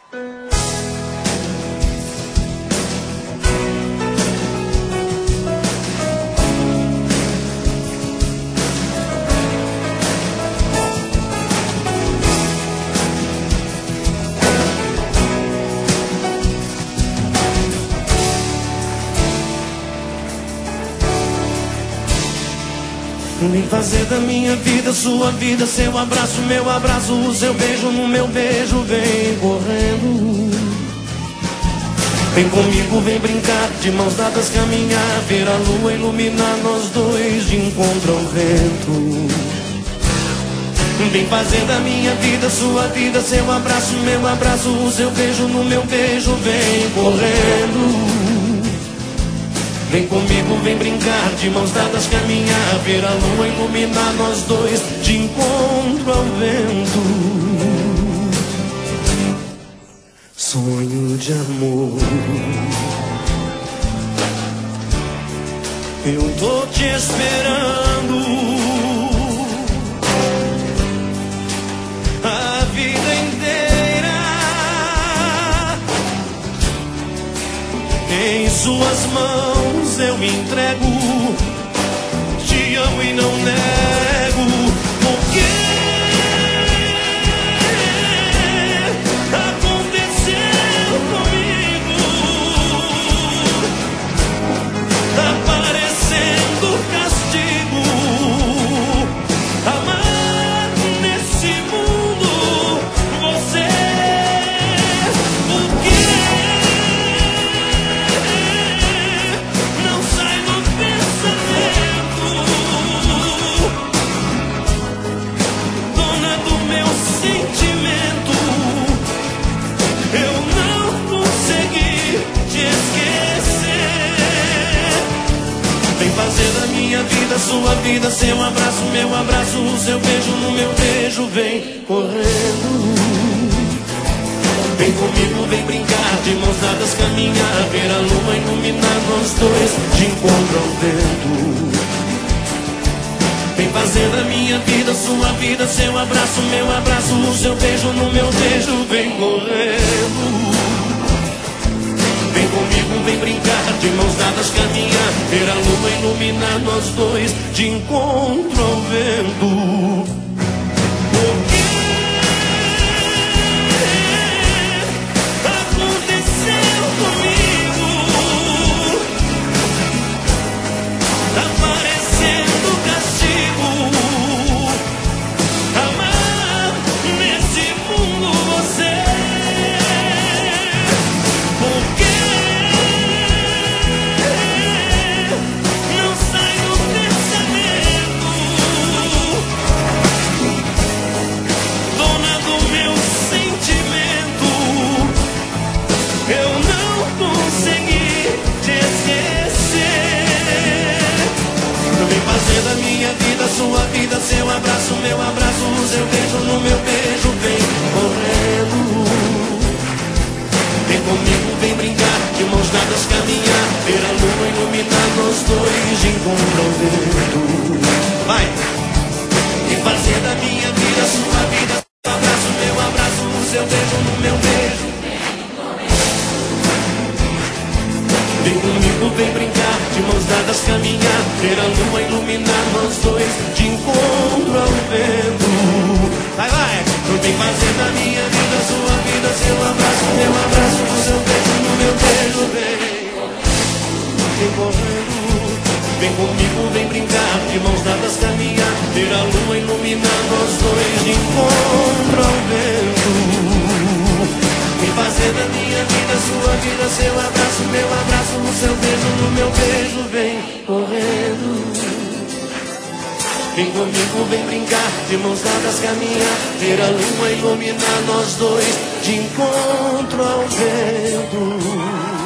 Vem fazer da minha vida sua vida, seu abraço, meu abraço, o seu beijo no meu beijo, vem correndo. Vem comigo, vem brincar, de mãos dadas caminhar, ver a lua iluminar nós dois de encontro ao vento. Vem fazer da minha vida sua vida, seu abraço, meu abraço, o seu beijo no meu beijo, vem correndo. Vem comigo, vem brincar, de mãos dadas caminhar, ver a lua iluminar nós dois de encontro ao vento. Sonho de amor, eu tô te esperando a vida inteira. Em suas mãos eu me entrego, te amo e não nego, porque aconteceu comigo, aparecendo castigo, amar nesse mundo você, porque não sai do pensamento, dona do meu sentimento, eu não consegui te esquecer. Vem fazer da minha vida sua vida, seu abraço, meu abraço, o seu beijo no meu beijo, vem correndo. Vem comigo, vem brincar, de mãos dadas caminhar, ver a lua iluminar nós dois de encontro ao vento. Vem fazer da minha vida sua vida, seu abraço, meu abraço, o seu beijo no meu beijo, vem correndo. Vem comigo, vem brincar, de mãos dadas caminhar, ver a lua iluminar nós dois de encontro ao vento. Porque aconteceu comigo, aparecendo castigo, amar nesse mundo você, porque não sai do pensamento, dona do meu sentimento, eu não consegui te esquecer. Vem fazer da minha vida sua vida, seu abraço, meu abraço, o seu beijo no meu beijo, vem correndo. Vem comigo, vem brincar, de mãos dadas caminhar, ver a lua iluminar nós dois de encontro ao vento. Vai! Vem fazer da minha vida sua vida, seu abraço, meu abraço, o seu beijo no meu beijo. Vem comigo, vem brincar, de mãos dadas caminhar, ver a lua iluminar nós dois de encontro ao vento. Vai, vai! Vem fazer da minha vida sua vida, seu abraço, meu abraço, o seu beijo no meu beijo, vem correndo. Vem comigo, vem brincar, de mãos dadas caminhar, ver a lua iluminar nós dois de encontro ao vento. Vem fazer da minha vida sua vida, seu abraço, meu abraço, o seu beijo no meu beijo, vem correndo. Vem comigo, vem brincar, de mãos dadas caminhar, ver a lua iluminar nós dois de encontro ao vento.